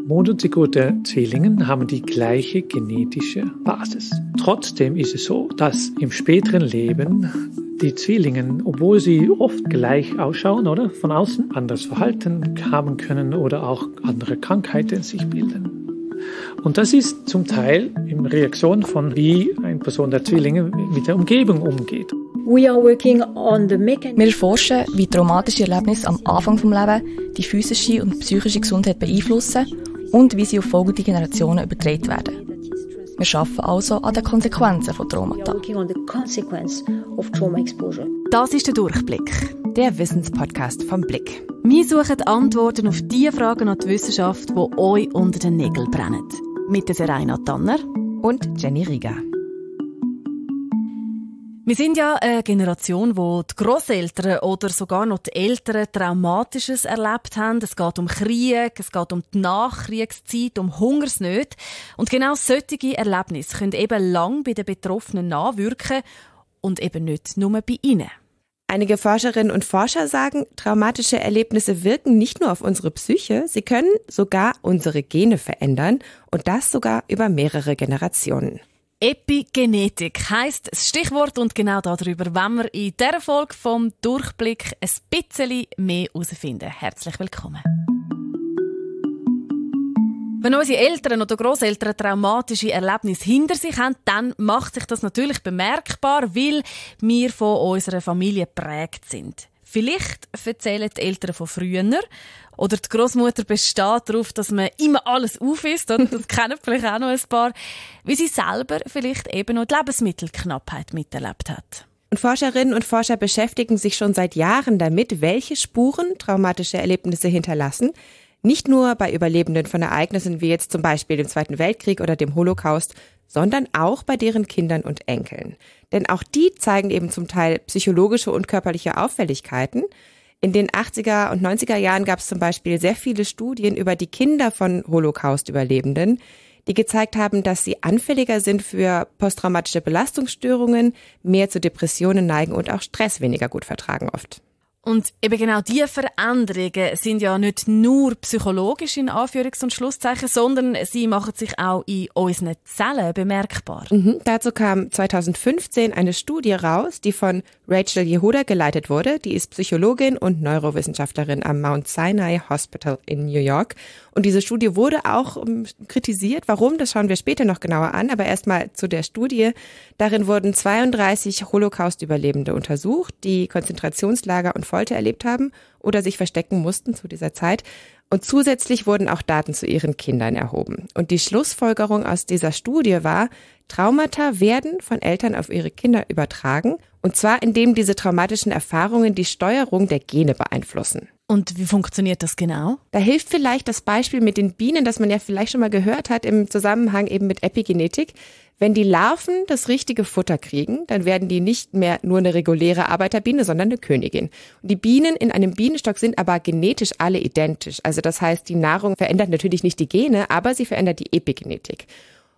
Monozygote Zwillinge haben die gleiche genetische Basis. Trotzdem ist es so, dass im späteren Leben die Zwillinge, obwohl sie oft gleich ausschauen oder von außen, anderes Verhalten haben können oder auch andere Krankheiten sich bilden. Und das ist zum Teil in Reaktion von wie eine Person der Zwillinge mit der Umgebung umgeht. Wir erforschen, wie traumatische Erlebnisse am Anfang des Lebens die physische und psychische Gesundheit beeinflussen und wie sie auf folgende Generationen übertragen werden. Wir arbeiten also an den Konsequenzen von Traumata. Das ist der Durchblick, der Wissenspodcast vom Blick. Wir suchen Antworten auf die Fragen an die Wissenschaft, die euch unter den Nägeln brennen. Mit der Seraina Tanner und Jenny Rieger. Wir sind ja eine Generation, wo die Grosseltern oder sogar noch die Eltern Traumatisches erlebt haben. Es geht um Krieg, es geht um die Nachkriegszeit, um Hungersnöte. Und genau solche Erlebnisse können eben lang bei den Betroffenen nachwirken und eben nicht nur bei ihnen. Einige Forscherinnen und Forscher sagen, traumatische Erlebnisse wirken nicht nur auf unsere Psyche, sie können sogar unsere Gene verändern und das sogar über mehrere Generationen. Epigenetik heisst das Stichwort und genau darüber wollen wir in dieser Folge vom Durchblick ein bisschen mehr herausfinden. Herzlich willkommen. Wenn unsere Eltern oder Grosseltern traumatische Erlebnisse hinter sich haben, dann macht sich das natürlich bemerkbar, weil wir von unserer Familie geprägt sind. Vielleicht erzählen die Eltern von früher oder die Großmutter besteht darauf, dass man immer alles aufisst. Das kennen vielleicht auch noch ein paar, weil sie selber vielleicht eben noch die Lebensmittelknappheit miterlebt hat. Und Forscherinnen und Forscher beschäftigen sich schon seit Jahren damit, welche Spuren traumatische Erlebnisse hinterlassen. Nicht nur bei Überlebenden von Ereignissen wie jetzt zum Beispiel dem Zweiten Weltkrieg oder dem Holocaust, sondern auch bei deren Kindern und Enkeln. Denn auch die zeigen eben zum Teil psychologische und körperliche Auffälligkeiten. In den 80er und 90er Jahren gab es zum Beispiel sehr viele Studien über die Kinder von Holocaust-Überlebenden, die gezeigt haben, dass sie anfälliger sind für posttraumatische Belastungsstörungen, mehr zu Depressionen neigen und auch Stress weniger gut vertragen oft. Und eben genau diese Veränderungen sind ja nicht nur psychologisch in Anführungs- und Schlusszeichen, sondern sie machen sich auch in unseren Zellen bemerkbar. Dazu kam 2015 eine Studie raus, die von Rachel Yehuda geleitet wurde. Die ist Psychologin und Neurowissenschaftlerin am Mount Sinai Hospital in New York. Und diese Studie wurde auch kritisiert. Warum? Das schauen wir später noch genauer an. Aber erstmal zu der Studie. Darin wurden 32 Holocaust-Überlebende untersucht, die Konzentrationslager und Folter erlebt haben oder sich verstecken mussten zu dieser Zeit. Und zusätzlich wurden auch Daten zu ihren Kindern erhoben. Und die Schlussfolgerung aus dieser Studie war, Traumata werden von Eltern auf ihre Kinder übertragen. Und zwar indem diese traumatischen Erfahrungen die Steuerung der Gene beeinflussen. Und wie funktioniert das genau? Da hilft vielleicht das Beispiel mit den Bienen, das man ja vielleicht schon mal gehört hat im Zusammenhang eben mit Epigenetik. Wenn die Larven das richtige Futter kriegen, dann werden die nicht mehr nur eine reguläre Arbeiterbiene, sondern eine Königin. Und die Bienen in einem Bienenstock sind aber genetisch alle identisch. Also das heißt, die Nahrung verändert natürlich nicht die Gene, aber sie verändert die Epigenetik.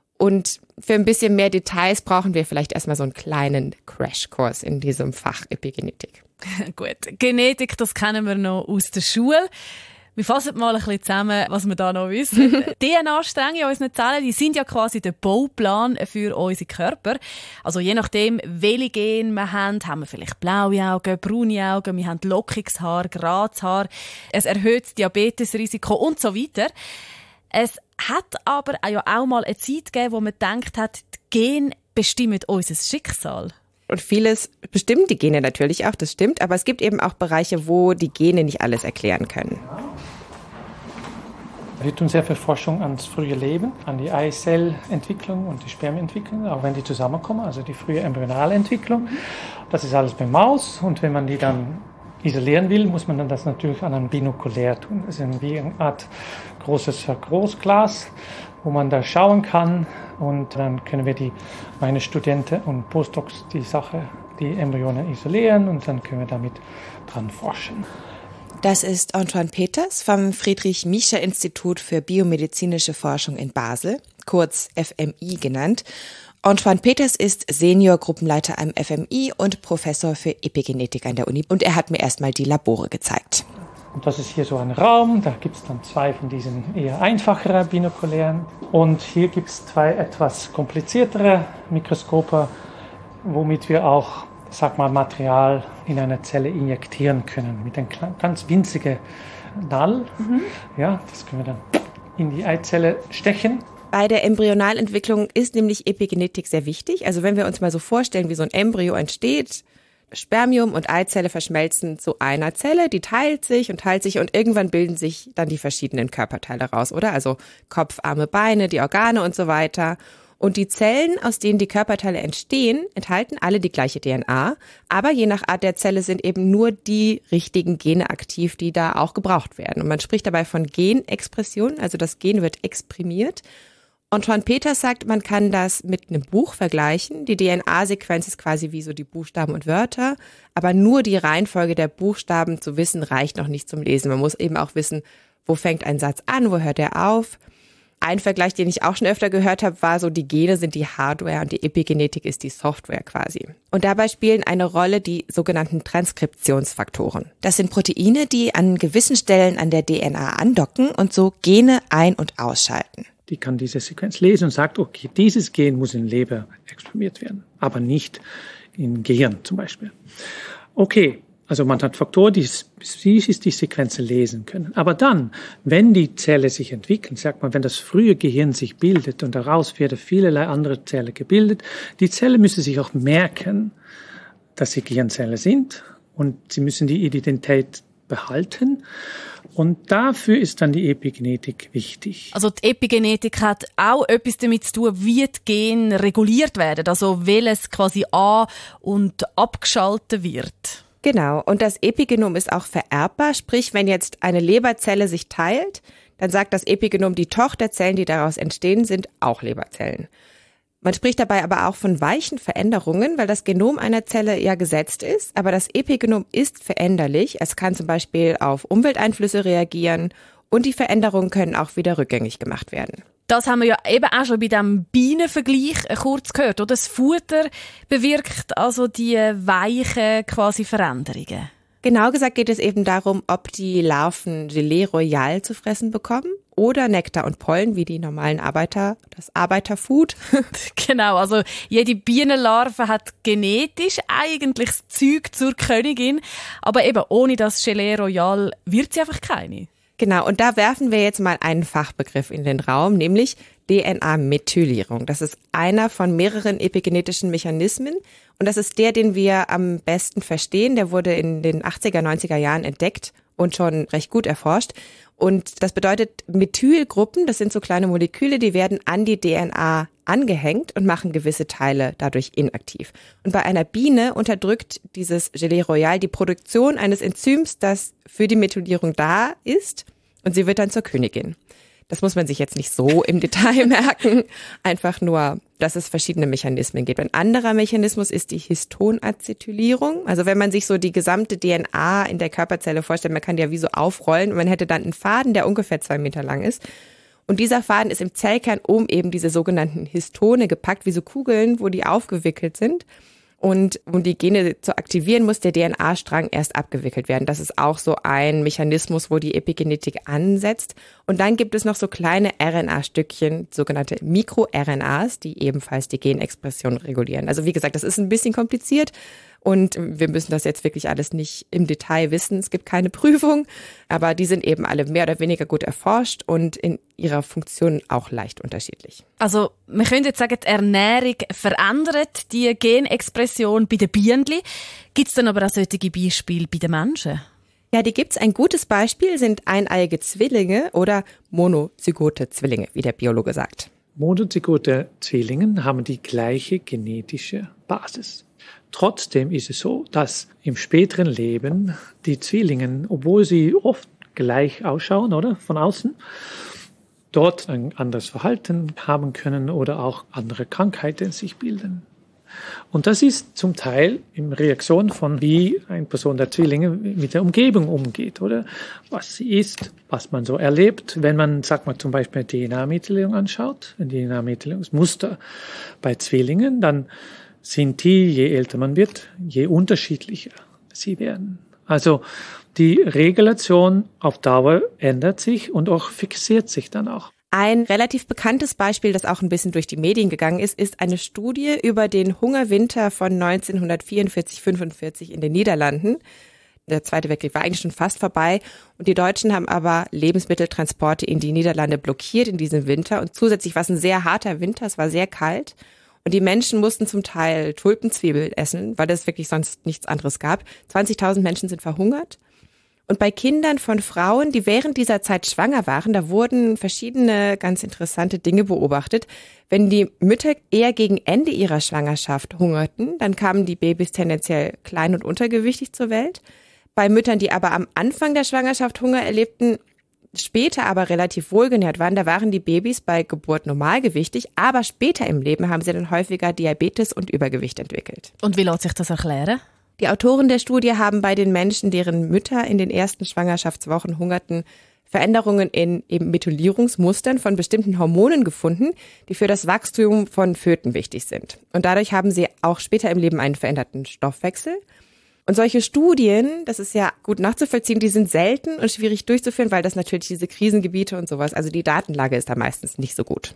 Und für ein bisschen mehr Details brauchen wir vielleicht erstmal so einen kleinen Crashkurs in diesem Fach Epigenetik. Gut, Genetik, das kennen wir noch aus der Schule. Wir fassen mal ein bisschen zusammen, was wir da noch wissen. DNA-Stränge in unseren Zellen, die sind ja quasi der Bauplan für unseren Körper. Also je nachdem, welche Gene wir haben wir vielleicht blaue Augen, braune Augen, wir haben lockiges Haar, gerades Haar, es erhöht das Diabetesrisiko und so weiter. Es hat aber ja auch mal eine Zeit gegeben, wo man gedacht hat, die Gene bestimmen unser Schicksal. Und vieles bestimmen die Gene natürlich auch, das stimmt. Aber es gibt eben auch Bereiche, wo die Gene nicht alles erklären können. Wir tun sehr viel Forschung ans frühe Leben, an die Eizellentwicklung und die Spermienentwicklung, auch wenn die zusammenkommen, also die frühe embryonale Entwicklung. Das ist alles beim Maus und wenn man die dann isolieren will, muss man dann das natürlich an einem Binokulär tun. Das ist wie eine Art großes Großglas, wo man da schauen kann und dann können wir meine Studenten und Postdocs die Embryonen isolieren und dann können wir damit dran forschen. Das ist Antoine Peters vom Friedrich-Miescher-Institut für biomedizinische Forschung in Basel, kurz FMI genannt. Antoine Peters ist Senior-Gruppenleiter am FMI und Professor für Epigenetik an der Uni. Und er hat mir erstmal die Labore gezeigt. Und das ist hier so ein Raum, da gibt es dann 2 von diesen eher einfacheren binokulären. Und hier gibt es 2 etwas kompliziertere Mikroskope, womit wir auch, Material in eine Zelle injektieren können. Mit einem ganz winzigen Nadel. Ja, das können wir dann in die Eizelle stechen. Bei der Embryonalentwicklung ist nämlich Epigenetik sehr wichtig. Also wenn wir uns mal so vorstellen, wie so ein Embryo entsteht, Spermium und Eizelle verschmelzen zu einer Zelle, die teilt sich und irgendwann bilden sich dann die verschiedenen Körperteile raus, oder? Also Kopf, Arme, Beine, die Organe und so weiter. Und die Zellen, aus denen die Körperteile entstehen, enthalten alle die gleiche DNA, aber je nach Art der Zelle sind eben nur die richtigen Gene aktiv, die da auch gebraucht werden. Und man spricht dabei von Genexpression, also das Gen wird exprimiert. Antoine Peters sagt, man kann das mit einem Buch vergleichen. Die DNA-Sequenz ist quasi wie so die Buchstaben und Wörter, aber nur die Reihenfolge der Buchstaben zu wissen, reicht noch nicht zum Lesen. Man muss eben auch wissen, wo fängt ein Satz an, wo hört er auf. Ein Vergleich, den ich auch schon öfter gehört habe, war so, die Gene sind die Hardware und die Epigenetik ist die Software quasi. Und dabei spielen eine Rolle die sogenannten Transkriptionsfaktoren. Das sind Proteine, die an gewissen Stellen an der DNA andocken und so Gene ein- und ausschalten. Die kann diese Sequenz lesen und sagt, okay, dieses Gen muss in Leber exprimiert werden, aber nicht im Gehirn zum Beispiel. Okay. Also man hat Faktoren, die die Sequenzen lesen können. Aber dann, wenn die Zelle sich entwickelt, wenn das frühe Gehirn sich bildet und daraus werden vielerlei andere Zellen gebildet, die Zelle müssen sich auch merken, dass sie Gehirnzellen sind und sie müssen die Identität behalten. Und dafür ist dann die Epigenetik wichtig. Also die Epigenetik hat auch etwas damit zu tun, wie die Gene reguliert werden, also welches quasi an- und abgeschaltet wird. Genau, und das Epigenom ist auch vererbbar, sprich, wenn jetzt eine Leberzelle sich teilt, dann sagt das Epigenom, die Tochterzellen, die daraus entstehen, sind auch Leberzellen. Man spricht dabei aber auch von weichen Veränderungen, weil das Genom einer Zelle ja gesetzt ist, aber das Epigenom ist veränderlich. Es kann zum Beispiel auf Umwelteinflüsse reagieren und die Veränderungen können auch wieder rückgängig gemacht werden. Das haben wir ja eben auch schon bei diesem Bienenvergleich kurz gehört, oder? Das Futter bewirkt also die weichen quasi Veränderungen. Genau gesagt geht es eben darum, ob die Larven Gelee Royal zu fressen bekommen oder Nektar und Pollen, wie die normalen Arbeiter, das Arbeiterfood. Genau, also jede Bienenlarve hat genetisch eigentlich das Zeug zur Königin, aber eben ohne das Gelee Royal wird sie einfach keine. Genau, und da werfen wir jetzt mal einen Fachbegriff in den Raum, nämlich DNA-Methylierung. Das ist einer von mehreren epigenetischen Mechanismen und das ist der, den wir am besten verstehen. Der wurde in den 80er, 90er Jahren entdeckt und schon recht gut erforscht. Und das bedeutet, Methylgruppen, das sind so kleine Moleküle, die werden an die DNA angehängt und machen gewisse Teile dadurch inaktiv. Und bei einer Biene unterdrückt dieses Gelee Royal die Produktion eines Enzyms, das für die Methylierung da ist, und sie wird dann zur Königin. Das muss man sich jetzt nicht so im Detail merken, einfach nur, dass es verschiedene Mechanismen gibt. Ein anderer Mechanismus ist die Histonacetylierung. Also wenn man sich so die gesamte DNA in der Körperzelle vorstellt, man kann die ja wie so aufrollen und man hätte dann einen Faden, der ungefähr 2 Meter lang ist. Und dieser Faden ist im Zellkern um eben diese sogenannten Histone gepackt, wie so Kugeln, wo die aufgewickelt sind. Und um die Gene zu aktivieren, muss der DNA-Strang erst abgewickelt werden. Das ist auch so ein Mechanismus, wo die Epigenetik ansetzt. Und dann gibt es noch so kleine RNA-Stückchen, sogenannte MikroRNAs, die ebenfalls die Genexpression regulieren. Also wie gesagt, das ist ein bisschen kompliziert und wir müssen das jetzt wirklich alles nicht im Detail wissen. Es gibt keine Prüfung, aber die sind eben alle mehr oder weniger gut erforscht und in ihrer Funktion auch leicht unterschiedlich. Also wir können jetzt sagen, die Ernährung verändert die Genexpression bei den Bienen. Gibt es dann aber auch solche Beispiele bei den Menschen? Ja, die gibt's. Ein gutes Beispiel sind eineiige Zwillinge oder monozygote Zwillinge, wie der Biologe sagt. Monozygote Zwillinge haben die gleiche genetische Basis. Trotzdem ist es so, dass im späteren Leben die Zwillinge, obwohl sie oft gleich ausschauen, oder, von außen, dort ein anderes Verhalten haben können oder auch andere Krankheiten sich bilden. Und das ist zum Teil in Reaktion von, wie eine Person der Zwillinge mit der Umgebung umgeht, oder was sie isst, was man so erlebt. Wenn man, zum Beispiel DNA-Methylierung anschaut, ein DNA-Methylierungsmuster bei Zwillingen, dann sind die, je älter man wird, je unterschiedlicher sie werden. Also die Regulation auf Dauer ändert sich und auch fixiert sich dann auch. Ein relativ bekanntes Beispiel, das auch ein bisschen durch die Medien gegangen ist, ist eine Studie über den Hungerwinter von 1944-45 in den Niederlanden. Der Zweite Weltkrieg war eigentlich schon fast vorbei und die Deutschen haben aber Lebensmitteltransporte in die Niederlande blockiert in diesem Winter und zusätzlich war es ein sehr harter Winter, es war sehr kalt und die Menschen mussten zum Teil Tulpenzwiebeln essen, weil es wirklich sonst nichts anderes gab. 20.000 Menschen sind verhungert. Und bei Kindern von Frauen, die während dieser Zeit schwanger waren, da wurden verschiedene ganz interessante Dinge beobachtet. Wenn die Mütter eher gegen Ende ihrer Schwangerschaft hungerten, dann kamen die Babys tendenziell klein und untergewichtig zur Welt. Bei Müttern, die aber am Anfang der Schwangerschaft Hunger erlebten, später aber relativ wohlgenährt waren, da waren die Babys bei Geburt normalgewichtig, aber später im Leben haben sie dann häufiger Diabetes und Übergewicht entwickelt. Und wie lässt sich das erklären? Die Autoren der Studie haben bei den Menschen, deren Mütter in den ersten Schwangerschaftswochen hungerten, Veränderungen in eben Methylierungsmustern von bestimmten Hormonen gefunden, die für das Wachstum von Föten wichtig sind. Und dadurch haben sie auch später im Leben einen veränderten Stoffwechsel. Und solche Studien, das ist ja gut nachzuvollziehen, die sind selten und schwierig durchzuführen, weil das natürlich diese Krisengebiete und sowas, also die Datenlage ist da meistens nicht so gut.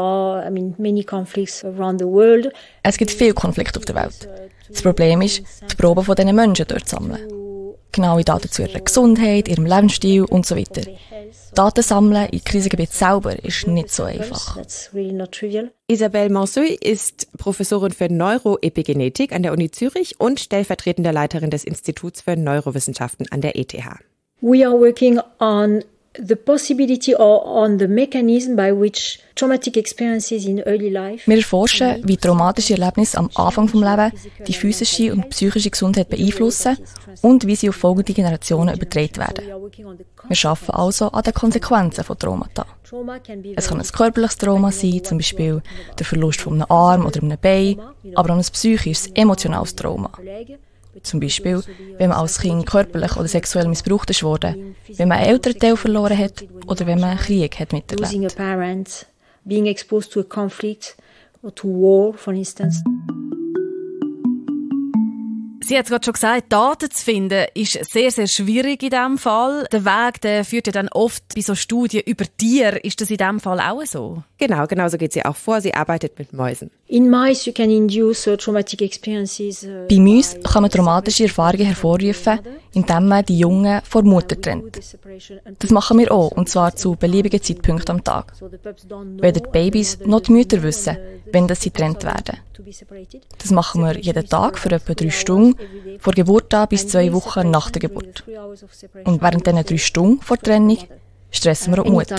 Es gibt viele Konflikte auf der Welt. Das Problem ist, die Proben von diesen Menschen dort zu sammeln. Genaue Daten zu ihrer Gesundheit, ihrem Lebensstil und so weiter. Daten sammeln in Krisengebieten selber ist nicht so einfach. Isabelle Mansuy ist Professorin für Neuroepigenetik an der Uni Zürich und stellvertretende Leiterin des Instituts für Neurowissenschaften an der ETH. We are working on the possibility or on the mechanism by which traumatic experiences in early life. Wir erforschen, wie traumatische Erlebnisse am Anfang des Lebens die physische und psychische Gesundheit beeinflussen und wie sie auf folgende Generationen übertragen werden. Wir arbeiten also an den Konsequenzen von Traumata. Es kann ein körperliches Trauma sein, zum Beispiel der Verlust von einem Arm oder einem Bein, aber auch ein psychisches, emotionales Trauma. Zum Beispiel, wenn man als Kind körperlich oder sexuell missbraucht ist worden, wenn man einen Elternteil verloren hat oder wenn man einen Krieg hat miterlebt. Being exposed to a conflict or to war, for instance. Sie hat es gerade schon gesagt, Daten zu finden ist sehr, sehr schwierig in diesem Fall. Der Weg, der führt ja dann oft bei so Studien über Tiere. Ist das in diesem Fall auch so? Genau so geht sie auch vor. Sie arbeitet mit Mäusen. In mice you can induce traumatic experiences. Bei Mäusen kann man traumatische Erfahrungen hervorrufen, indem man die Jungen vor Mutter trennt. Das machen wir auch, und zwar zu beliebigen Zeitpunkten am Tag. Weder die Babys noch die Mütter wissen, wenn sie getrennt werden. Das machen wir jeden Tag für etwa 3 Stunden, von Geburt an bis 2 Wochen nach der Geburt. Und während diesen 3 Stunden vor der Trennung stressen wir auch die Mutter.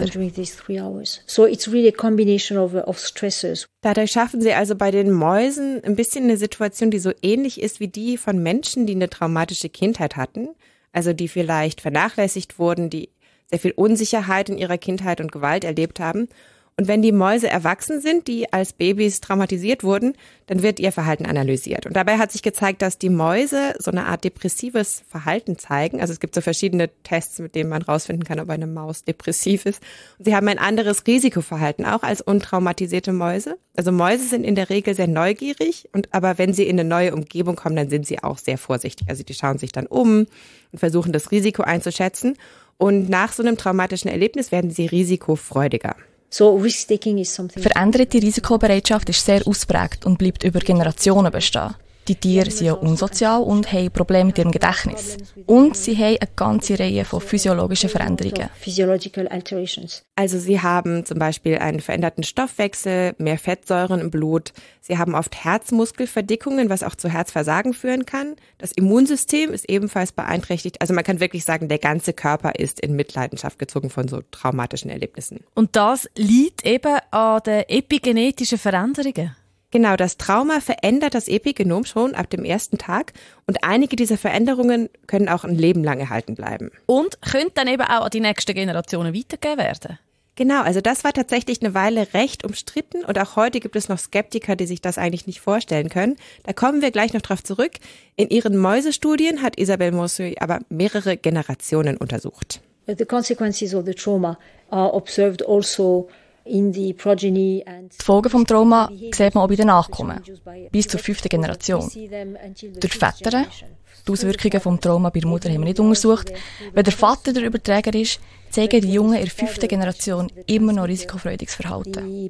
Dadurch schaffen sie also bei den Mäusen ein bisschen eine Situation, die so ähnlich ist wie die von Menschen, die eine traumatische Kindheit hatten, also die vielleicht vernachlässigt wurden, die sehr viel Unsicherheit in ihrer Kindheit und Gewalt erlebt haben. Und wenn die Mäuse erwachsen sind, die als Babys traumatisiert wurden, dann wird ihr Verhalten analysiert. Und dabei hat sich gezeigt, dass die Mäuse so eine Art depressives Verhalten zeigen. Also es gibt so verschiedene Tests, mit denen man rausfinden kann, ob eine Maus depressiv ist. Und sie haben ein anderes Risikoverhalten auch als untraumatisierte Mäuse. Also Mäuse sind in der Regel sehr neugierig, aber wenn sie in eine neue Umgebung kommen, dann sind sie auch sehr vorsichtig. Also die schauen sich dann um und versuchen das Risiko einzuschätzen. Und nach so einem traumatischen Erlebnis werden sie risikofreudiger. Veränderte Risikobereitschaft ist sehr ausprägt und bleibt über Generationen bestehen. Die Tiere sind ja unsozial und haben Probleme mit ihrem Gedächtnis. Und sie haben eine ganze Reihe von physiologischen Veränderungen. Also sie haben zum Beispiel einen veränderten Stoffwechsel, mehr Fettsäuren im Blut. Sie haben oft Herzmuskelverdickungen, was auch zu Herzversagen führen kann. Das Immunsystem ist ebenfalls beeinträchtigt. Also man kann wirklich sagen, der ganze Körper ist in Mitleidenschaft gezogen von so traumatischen Erlebnissen. Und das liegt eben an den epigenetischen Veränderungen? Genau, das Trauma verändert das Epigenom schon ab dem ersten Tag und einige dieser Veränderungen können auch ein Leben lang erhalten bleiben. Und könnte dann eben auch an die nächsten Generationen weitergegeben werden? Genau, also das war tatsächlich eine Weile recht umstritten und auch heute gibt es noch Skeptiker, die sich das eigentlich nicht vorstellen können. Da kommen wir gleich noch drauf zurück. In ihren Mäusestudien hat Isabelle Mansuy aber mehrere Generationen untersucht. The consequences of the trauma are observed also Die Folgen vom Trauma sieht man auch bei den Nachkommen, bis zur 5. Generation. Durch Väter, die Auswirkungen vom Trauma bei der Mutter haben wir nicht untersucht. Wenn der Vater der Überträger ist, zeigen die Jungen in der 5. Generation immer noch risikofreudiges Verhalten.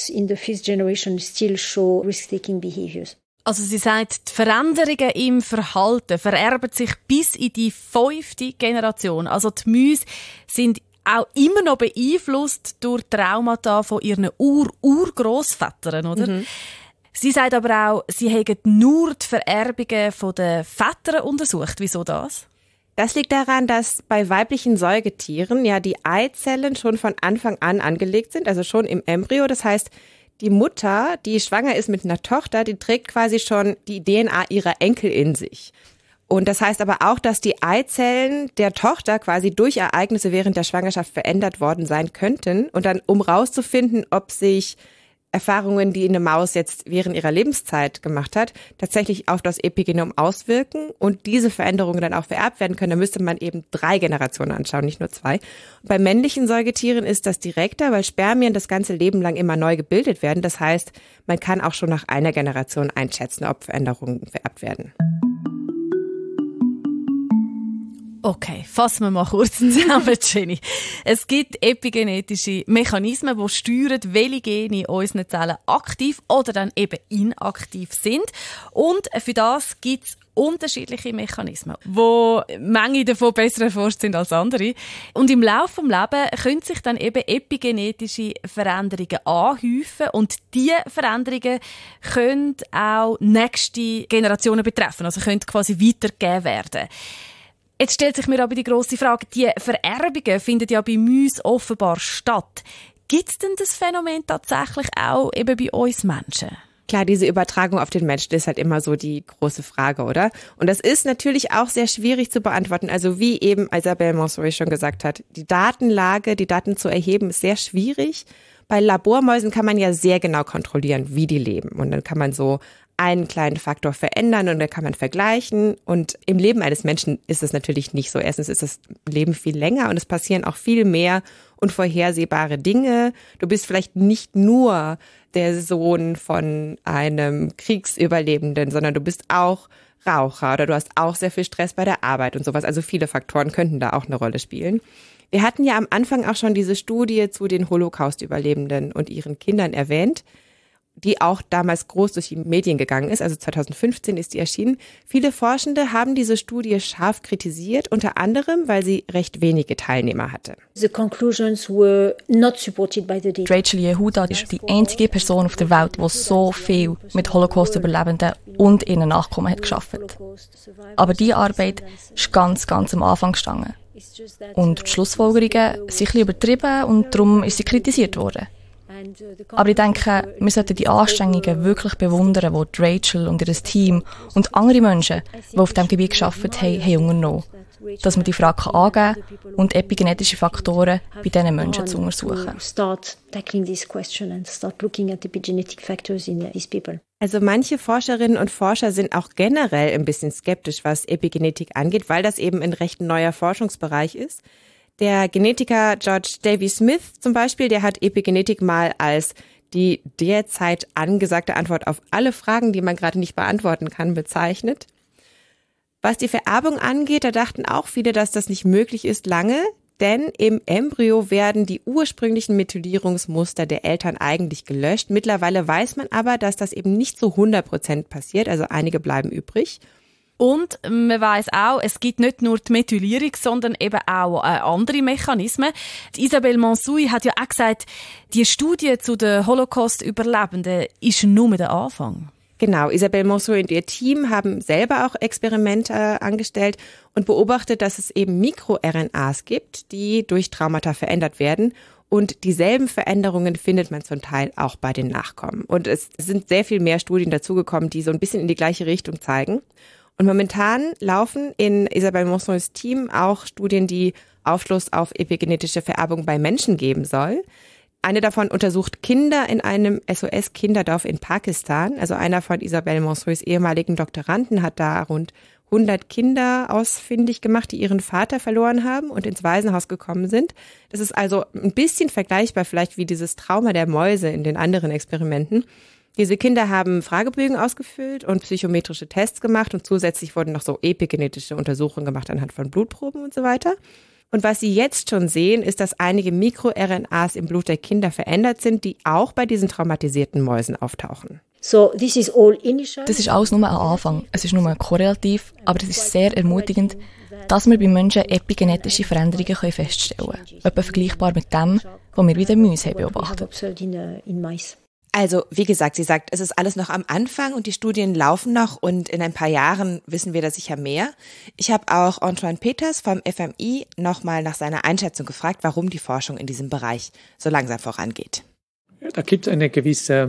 Also sie sagt, die Veränderungen im Verhalten vererben sich bis in die 5. Generation. Also die Mäuse sind auch immer noch beeinflusst durch Traumata von ihren Urgroßvätern, oder? Mhm. Sie sagt aber auch, sie haben nur die Vererbungen der Väter untersucht. Wieso das? Das liegt daran, dass bei weiblichen Säugetieren ja die Eizellen schon von Anfang an angelegt sind, also schon im Embryo. Das heißt, die Mutter, die schwanger ist mit einer Tochter, die trägt quasi schon die DNA ihrer Enkel in sich. Und das heißt aber auch, dass die Eizellen der Tochter quasi durch Ereignisse während der Schwangerschaft verändert worden sein könnten. Und dann, um rauszufinden, ob sich Erfahrungen, die eine Maus jetzt während ihrer Lebenszeit gemacht hat, tatsächlich auf das Epigenom auswirken und diese Veränderungen dann auch vererbt werden können, dann müsste man eben 3 Generationen anschauen, nicht nur 2. Bei männlichen Säugetieren ist das direkter, weil Spermien das ganze Leben lang immer neu gebildet werden. Das heißt, man kann auch schon nach einer Generation einschätzen, ob Veränderungen vererbt werden. Okay, fassen wir mal kurz zusammen, Jenny. Es gibt epigenetische Mechanismen, die steuern, welche Gene in unseren Zellen aktiv oder dann eben inaktiv sind. Und für das gibt es unterschiedliche Mechanismen, wo manche davon besser erforscht sind als andere. Und im Laufe des Lebens können sich dann eben epigenetische Veränderungen anhäufen und diese Veränderungen können auch nächste Generationen betreffen, also können quasi weitergegeben werden. Jetzt stellt sich mir aber die grosse Frage, die Vererbungen finden ja bei Mäusen offenbar statt. Gibt es denn das Phänomen tatsächlich auch eben bei uns Menschen? Klar, diese Übertragung auf den Menschen ist halt immer so die große Frage, oder? Und das ist natürlich auch sehr schwierig zu beantworten. Also wie eben Isabelle Monsoy schon gesagt hat, die Datenlage, die Daten zu erheben, ist sehr schwierig. Bei Labormäusen kann man ja sehr genau kontrollieren, wie die leben. Und dann kann man so einen kleinen Faktor verändern und dann kann man vergleichen. Und im Leben eines Menschen ist es natürlich nicht so. Erstens ist das Leben viel länger und es passieren auch viel mehr unvorhersehbare Dinge. Du bist vielleicht nicht nur der Sohn von einem Kriegsüberlebenden, sondern du bist auch Raucher oder du hast auch sehr viel Stress bei der Arbeit und sowas. Also viele Faktoren könnten da auch eine Rolle spielen. Wir hatten ja am Anfang auch schon diese Studie zu den Holocaust-Überlebenden und ihren Kindern erwähnt, die auch damals groß durch die Medien gegangen ist, also 2015 ist die erschienen. Viele Forschende haben diese Studie scharf kritisiert, unter anderem, weil sie recht wenige Teilnehmer hatte. Rachel Yehuda ist die einzige Person auf der Welt, die so viel mit Holocaust-Überlebenden und ihren Nachkommen hat gearbeitet. Aber diese Arbeit ist ganz am Anfang gestanden. Und die Schlussfolgerungen sind ein bisschen übertrieben und darum ist sie kritisiert worden. Aber ich denke, wir sollten die Anstrengungen wirklich bewundern, die Rachel und ihr Team und andere Menschen, die auf diesem Gebiet gearbeitet haben unternommen. Dass man die Frage angeben kann und epigenetische Faktoren bei diesen Menschen zu untersuchen. Also manche Forscherinnen und Forscher sind auch generell ein bisschen skeptisch, was Epigenetik angeht, weil das eben ein recht neuer Forschungsbereich ist. Der Genetiker George Davy Smith zum Beispiel, der hat Epigenetik mal als die derzeit angesagte Antwort auf alle Fragen, die man gerade nicht beantworten kann, bezeichnet. Was die Vererbung angeht, da dachten auch viele, dass das nicht möglich ist lange, denn im Embryo werden die ursprünglichen Methylierungsmuster der Eltern eigentlich gelöscht. Mittlerweile weiß man aber, dass das eben nicht zu 100% passiert, also einige bleiben übrig. Und man weiss auch, es gibt nicht nur die Methylierung, sondern eben auch andere Mechanismen. Die Isabelle Monsoy hat ja auch gesagt, die Studie zu den Holocaust-Überlebenden ist nur der Anfang. Genau, Isabelle Monsoy und ihr Team haben selber auch Experimente angestellt und beobachtet, dass es eben MikroRNAs gibt, die durch Traumata verändert werden. Und dieselben Veränderungen findet man zum Teil auch bei den Nachkommen. Und es sind sehr viel mehr Studien dazugekommen, die so ein bisschen in die gleiche Richtung zeigen. Und momentan laufen in Isabelle Monsoys Team auch Studien, die Aufschluss auf epigenetische Vererbung bei Menschen geben soll. Eine davon untersucht Kinder in einem SOS-Kinderdorf in Pakistan. Also einer von Isabelle Monsoys ehemaligen Doktoranden hat da rund 100 Kinder ausfindig gemacht, die ihren Vater verloren haben und ins Waisenhaus gekommen sind. Das ist also ein bisschen vergleichbar vielleicht wie dieses Trauma der Mäuse in den anderen Experimenten. Diese Kinder haben Fragebögen ausgefüllt und psychometrische Tests gemacht und zusätzlich wurden noch so epigenetische Untersuchungen gemacht anhand von Blutproben und so weiter. Und was Sie jetzt schon sehen, ist, dass einige MikroRNAs im Blut der Kinder verändert sind, die auch bei diesen traumatisierten Mäusen auftauchen. Das ist alles nur ein Anfang. Es ist nur korrelativ, aber es ist sehr ermutigend, dass wir bei Menschen epigenetische Veränderungen feststellen können. Etwa vergleichbar mit dem, was wir bei den Mäusen beobachten. Also, wie gesagt, sie sagt, es ist alles noch am Anfang und die Studien laufen noch und in ein paar Jahren wissen wir da sicher mehr. Ich habe auch Antoine Peters vom FMI nochmal nach seiner Einschätzung gefragt, warum die Forschung in diesem Bereich so langsam vorangeht. Ja, da gibt es eine gewisse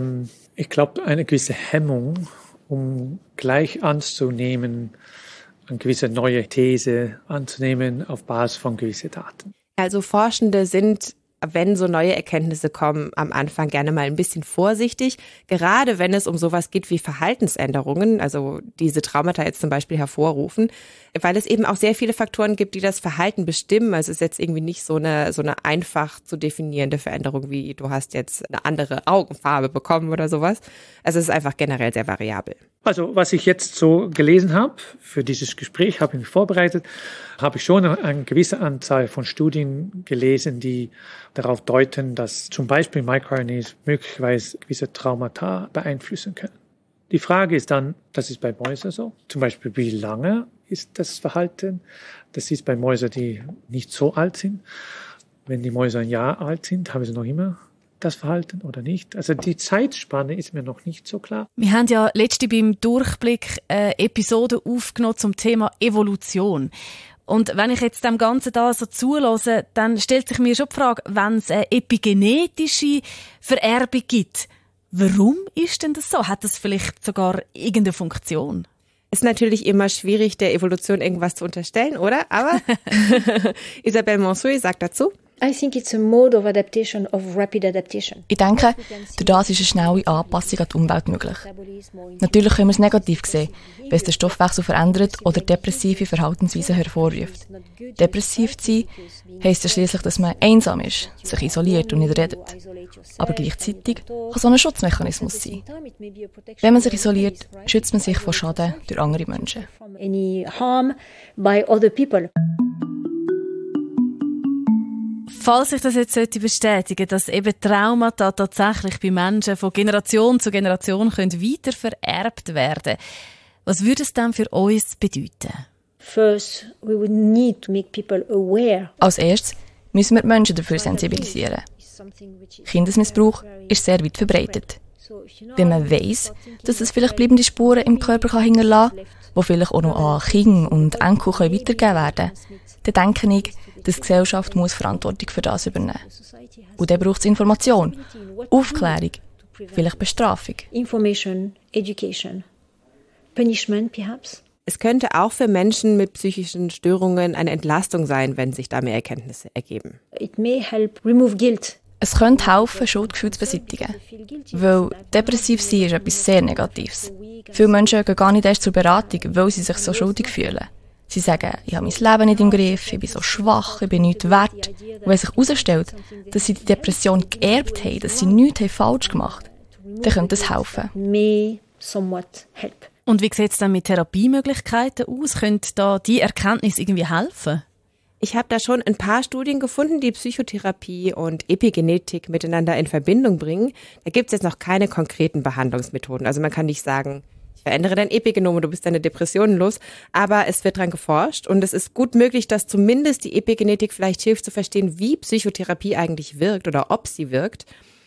Hemmung, um gleich anzunehmen, eine gewisse neue These anzunehmen auf Basis von gewissen Daten. Also Forschende sind, wenn so neue Erkenntnisse kommen, am Anfang gerne mal ein bisschen vorsichtig, gerade wenn es um sowas geht wie Verhaltensänderungen, also diese Traumata jetzt zum Beispiel hervorrufen, weil es eben auch sehr viele Faktoren gibt, die das Verhalten bestimmen. Also es ist jetzt irgendwie nicht so eine einfach zu definierende Veränderung wie du hast jetzt eine andere Augenfarbe bekommen oder sowas. Also es ist einfach generell sehr variabel. Also was ich jetzt so gelesen habe, für dieses Gespräch habe ich mich vorbereitet, habe ich schon eine gewisse Anzahl von Studien gelesen, die darauf deuten, dass zum Beispiel MicroRNAs möglicherweise gewisse Traumata beeinflussen können. Die Frage ist dann, das ist bei Mäusen so, zum Beispiel wie lange ist das Verhalten? Das ist bei Mäusen, die nicht so alt sind. Wenn die Mäuse ein Jahr alt sind, haben sie noch immer das Verhalten oder nicht. Also die Zeitspanne ist mir noch nicht so klar. Wir haben ja letzte beim Durchblick eine Episode aufgenommen zum Thema Evolution. Und wenn ich jetzt dem Ganzen da so zulasse, dann stellt sich mir schon die Frage, wenn es eine epigenetische Vererbung gibt, warum ist denn das so? Hat das vielleicht sogar irgendeine Funktion? Ist natürlich immer schwierig, der Evolution irgendwas zu unterstellen, oder? Aber Isabelle Monceau sagt dazu: I think it's a mode of adaptation, of rapid adaptation. Ich denke, durch das ist eine schnelle Anpassung an die Umwelt möglich. Natürlich können wir es negativ sehen, wenn es den Stoffwechsel verändert oder depressive Verhaltensweisen hervorruft. Depressiv zu sein heisst ja schliesslich, dass man einsam ist, sich isoliert und nicht redet. Aber gleichzeitig kann es auch ein Schutzmechanismus sein. Wenn man sich isoliert, schützt man sich vor Schaden durch andere Menschen. Any harm by other people. Falls sich das jetzt bestätigen sollte, dass eben Traumata tatsächlich bei Menschen von Generation zu Generation weiter vererbt werden, was würde es dann für uns bedeuten? First, we would need to make people aware. Als erstes müssen wir die Menschen dafür sensibilisieren. Kindesmissbrauch ist sehr weit verbreitet. Wenn man weiss, dass es vielleicht bleibende Spuren im Körper hinterlassen kann, die vielleicht auch noch an Kinder und Enkel weitergegeben werden können, dann denke ich, dass die Gesellschaft muss Verantwortung für das übernehmen. Und dann braucht es Information, Aufklärung, vielleicht Bestrafung. Information, education, punishment perhaps. Es könnte auch für Menschen mit psychischen Störungen eine Entlastung sein, wenn sich da mehr Erkenntnisse ergeben. It may help remove guilt. Es könnte helfen, Schuldgefühle zu beseitigen. Weil depressiv sein ist etwas sehr Negatives. Viele Menschen gehen gar nicht erst zur Beratung, weil sie sich so schuldig fühlen. Sie sagen, ich habe mein Leben nicht im Griff, ich bin so schwach, ich bin nichts wert. Und wenn sich herausstellt, dass sie die Depression geerbt haben, dass sie nichts falsch gemacht haben, dann könnte das helfen. May somewhat help. Und wie sieht es dann mit Therapiemöglichkeiten aus? Könnte da die Erkenntnis irgendwie helfen? Ich habe da schon ein paar Studien gefunden, die Psychotherapie und Epigenetik miteinander in Verbindung bringen. Da gibt es jetzt noch keine konkreten Behandlungsmethoden. Also man kann nicht sagen, ich verändere dein Epigenom und du bist deine Depressionen los. Aber es wird dran geforscht und es ist gut möglich, dass zumindest die Epigenetik vielleicht hilft zu verstehen, wie Psychotherapie eigentlich wirkt oder ob sie wirkt.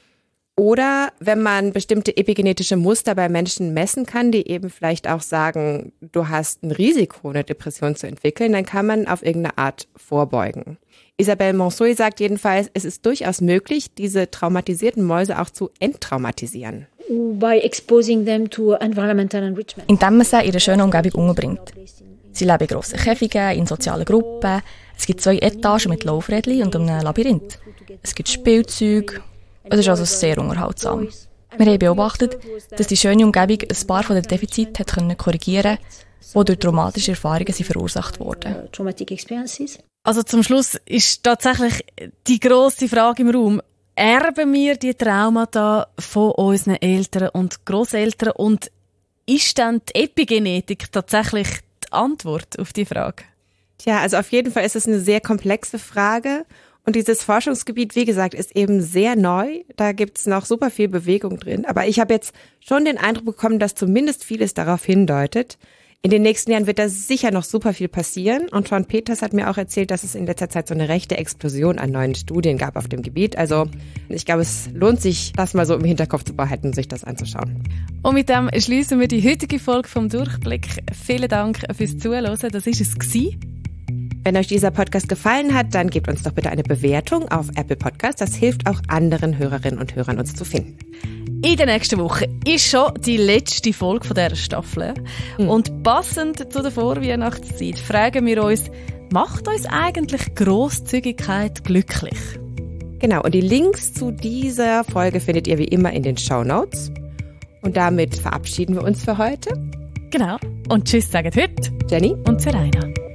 Oder wenn man bestimmte epigenetische Muster bei Menschen messen kann, die eben vielleicht auch sagen, du hast ein Risiko, eine Depression zu entwickeln, dann kann man auf irgendeine Art vorbeugen. Isabelle Monceau sagt jedenfalls, es ist durchaus möglich, diese traumatisierten Mäuse auch zu enttraumatisieren. By exposing them to environmental enrichment. Indem man sie in einer schönen Umgebung unterbringt. Sie leben in grossen Käfigen, in sozialen Gruppen. Es gibt 2 Etagen mit Laufrädchen und einem Labyrinth. Es gibt Spielzeuge. Es ist also sehr unterhaltsam. Wir haben beobachtet, dass die schöne Umgebung ein paar von den Defiziten korrigieren konnte, die durch traumatische Erfahrungen verursacht wurden. Also zum Schluss ist tatsächlich die grosse Frage im Raum: Erben wir die Traumata von unseren Eltern und Grosseltern? Und ist dann die Epigenetik tatsächlich die Antwort auf die Frage? Tja, also auf jeden Fall ist es eine sehr komplexe Frage. Und dieses Forschungsgebiet, wie gesagt, ist eben sehr neu. Da gibt's noch super viel Bewegung drin. Aber ich habe jetzt schon den Eindruck bekommen, dass zumindest vieles darauf hindeutet. In den nächsten Jahren wird da sicher noch super viel passieren. Und Sean Peters hat mir auch erzählt, dass es in letzter Zeit so eine rechte Explosion an neuen Studien gab auf dem Gebiet. Also ich glaube, es lohnt sich, das mal so im Hinterkopf zu behalten, sich das anzuschauen. Und mit dem schließen wir die heutige Folge vom Durchblick. Vielen Dank fürs Zuhören. Das war es. Wenn euch dieser Podcast gefallen hat, dann gebt uns doch bitte eine Bewertung auf Apple Podcasts. Das hilft auch anderen Hörerinnen und Hörern, uns zu finden. In der nächsten Woche ist schon die letzte Folge von dieser Staffel. Und passend zu der Vorweihnachtszeit fragen wir uns, macht uns eigentlich Grosszügigkeit glücklich? Genau, und die Links zu dieser Folge findet ihr wie immer in den Shownotes. Und damit verabschieden wir uns für heute. Genau. Und tschüss sagen heute Jenny und Seraina.